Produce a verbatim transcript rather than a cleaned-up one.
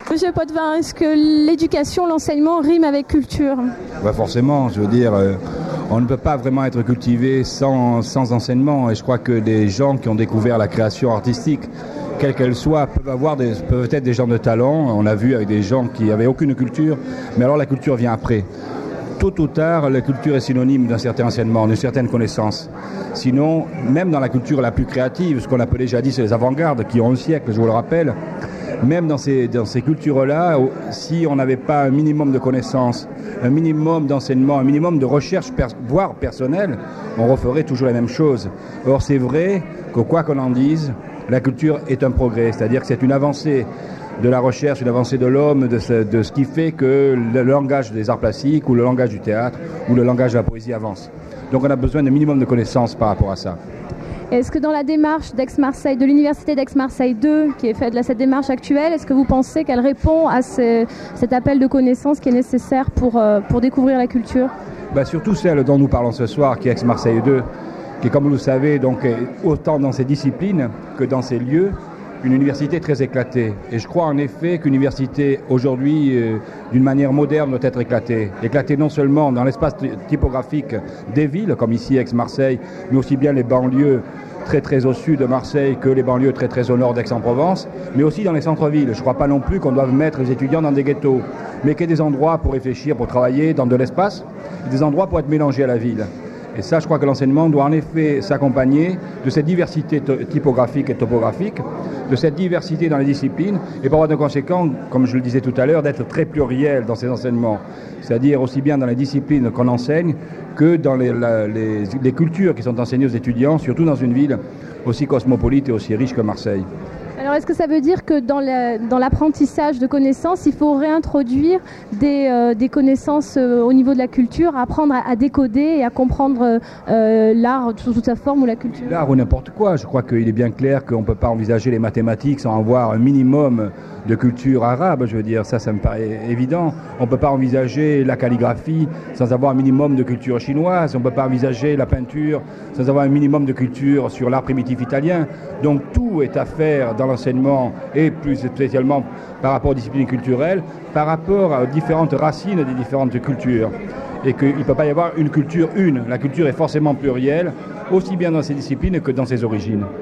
Monsieur Potvin, est-ce que l'éducation, l'enseignement rime avec culture? Bah forcément, je veux dire, euh, on ne peut pas vraiment être cultivé sans, sans enseignement. Et je crois que des gens qui ont découvert la création artistique, quelle qu'elle soit, peuvent avoir des, peuvent être des gens de talent. On a vu avec des gens qui n'avaient aucune culture, mais alors la culture vient après. Tôt ou tard, la culture est synonyme d'un certain enseignement, d'une certaine connaissance. Sinon, même dans la culture la plus créative, ce qu'on appelait jadis les avant-gardes, qui ont un siècle, je vous le rappelle, même dans ces, dans ces cultures-là, si on n'avait pas un minimum de connaissances, un minimum d'enseignement, un minimum de recherche, per, voire personnelle, on referait toujours la même chose. Or, c'est vrai que quoi qu'on en dise, la culture est un progrès, c'est-à-dire que c'est une avancée de la recherche, une avancée de l'homme, de ce, de ce qui fait que le langage des arts plastiques ou le langage du théâtre ou le langage de la poésie avance. Donc on a besoin d'un minimum de connaissances par rapport à ça. Est-ce que dans la démarche d'Aix-Marseille, de l'Université d'Aix-Marseille deux, qui est faite de cette démarche actuelle, est-ce que vous pensez qu'elle répond à ce, cet appel de connaissances qui est nécessaire pour, euh, pour découvrir la culture? Bah surtout celle dont nous parlons ce soir, qui est Aix-Marseille deux, qui, comme vous le savez, donc, est autant dans ses disciplines que dans ses lieux, une université très éclatée. Et je crois en effet qu'une université aujourd'hui, euh, d'une manière moderne, doit être éclatée. Éclatée non seulement dans l'espace typographique des villes, comme ici Aix-Marseille, mais aussi bien les banlieues très très au sud de Marseille que les banlieues très très au nord d'Aix-en-Provence, mais aussi dans les centres-villes. Je ne crois pas non plus qu'on doive mettre les étudiants dans des ghettos, mais qu'il y ait des endroits pour réfléchir, pour travailler dans de l'espace, et des endroits pour être mélangés à la ville. Et ça, je crois que l'enseignement doit en effet s'accompagner de cette diversité typographique et topographique, de cette diversité dans les disciplines, et par voie de conséquent, comme je le disais tout à l'heure, d'être très pluriel dans ces enseignements. C'est-à-dire aussi bien dans les disciplines qu'on enseigne que dans les, la, les, les cultures qui sont enseignées aux étudiants, surtout dans une ville aussi cosmopolite et aussi riche que Marseille. Alors, est-ce que ça veut dire que dans, la, dans l'apprentissage de connaissances, il faut réintroduire des, euh, des connaissances euh, au niveau de la culture, apprendre à, à décoder et à comprendre euh, l'art sous toute sa forme ou la culture? L'art ou n'importe quoi. Je crois qu'il est bien clair qu'on ne peut pas envisager les mathématiques sans avoir un minimum de culture arabe. Je veux dire, ça, ça me paraît évident. On ne peut pas envisager la calligraphie sans avoir un minimum de culture chinoise. On ne peut pas envisager la peinture sans avoir un minimum de culture sur l'art primitif italien. Donc tout est à faire dans l'enseignement et plus spécialement par rapport aux disciplines culturelles, par rapport aux différentes racines des différentes cultures. Et qu'il ne peut pas y avoir une culture une. La culture est forcément plurielle, aussi bien dans ses disciplines que dans ses origines.